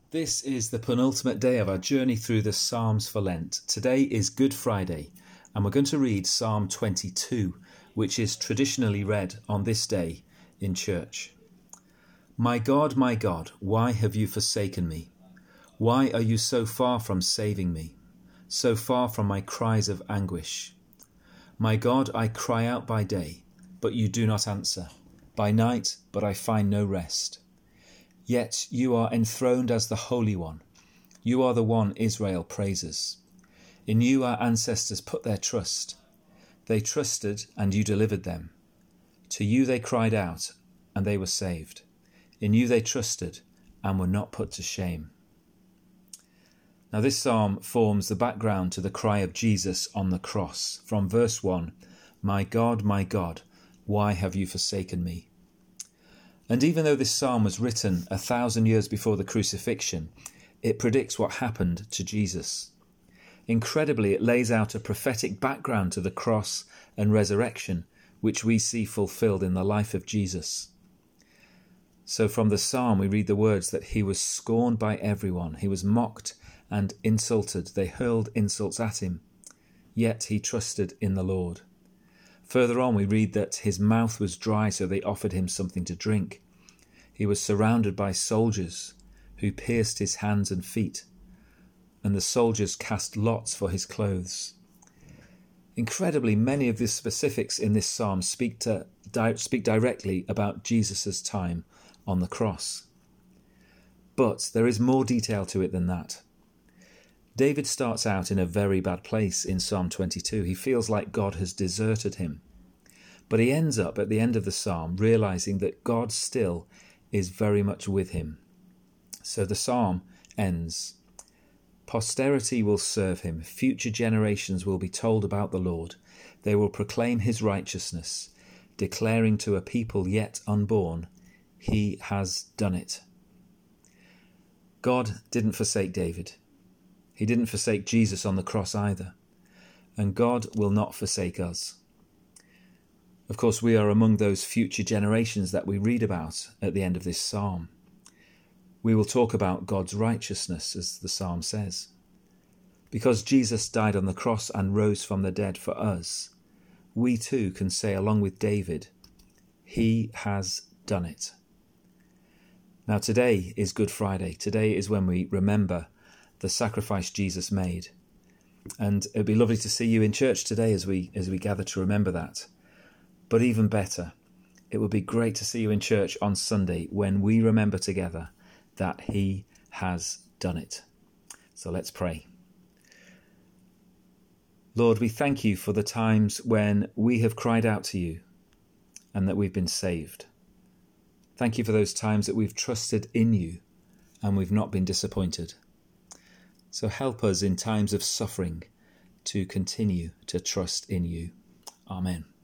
This is the penultimate day of our journey through the Psalms for Lent. Today is Good Friday, and we're going to read Psalm 22, which is traditionally read on this day in church. My God, why have you forsaken me? Why are you so far from saving me, so far from my cries of anguish? My God, I cry out by day, but you do not answer, by night, but I find no rest. Yet you are enthroned as the Holy One. You are the one Israel praises. In you our ancestors put their trust. They trusted, and you delivered them. To you they cried out, and they were saved. In you they trusted, and were not put to shame. Now this psalm forms the background to the cry of Jesus on the cross. From verse 1, my God, why have you forsaken me? And even though this psalm was written 1,000 years before the crucifixion, it predicts what happened to Jesus. Incredibly, it lays out a prophetic background to the cross and resurrection, which we see fulfilled in the life of Jesus. So from the psalm, we read the words that he was scorned by everyone. He was mocked and insulted. They hurled insults at him. Yet he trusted in the Lord. Further on, we read that his mouth was dry, so they offered him something to drink. He was surrounded by soldiers who pierced his hands and feet, and the soldiers cast lots for his clothes. Incredibly, many of the specifics in this psalm speak directly about Jesus' time on the cross. But there is more detail to it than that. David starts out in a very bad place in Psalm 22. He feels like God has deserted him. But he ends up at the end of the psalm realizing that God still is very much with him. So the psalm ends, posterity will serve him, future generations will be told about the Lord. They will proclaim his righteousness, declaring to a people yet unborn, he has done it. God didn't forsake David. He didn't forsake Jesus on the cross either. And God will not forsake us. Of course, we are among those future generations that we read about at the end of this psalm. We will talk about God's righteousness, as the psalm says. Because Jesus died on the cross and rose from the dead for us, we too can say along with David, he has done it. Now today is Good Friday. Today is when we remember the sacrifice Jesus made. And it'd be lovely to see you in church today as we gather to remember that. But even better, it would be great to see you in church on Sunday when we remember together that he has done it. So let's pray. Lord, we thank you for the times when we have cried out to you and that we've been saved. Thank you for those times that we've trusted in you and we've not been disappointed. So help us in times of suffering to continue to trust in you. Amen.